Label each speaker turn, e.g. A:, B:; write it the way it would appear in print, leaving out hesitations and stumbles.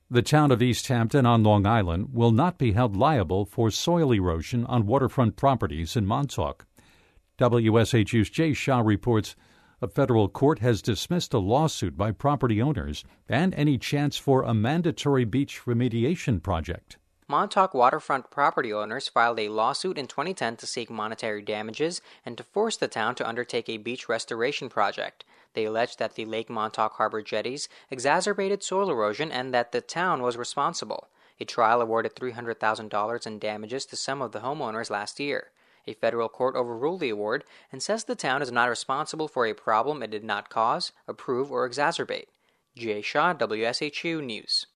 A: The town of East Hampton on Long Island will not be held liable for soil erosion on waterfront properties in Montauk. WSHU's Jay Shah reports a federal court has dismissed a lawsuit by property owners and any chance for a mandatory beach remediation project.
B: Montauk waterfront property owners filed a lawsuit in 2010 to seek monetary damages and to force the town to undertake a beach restoration project. They alleged that the Lake Montauk Harbor jetties exacerbated soil erosion and that the town was responsible. A trial awarded $300,000 in damages to some of the homeowners last year. A federal court overruled the award and says the town is not responsible for a problem it did not cause, approve, or exacerbate. Jay Shah, WSHU News.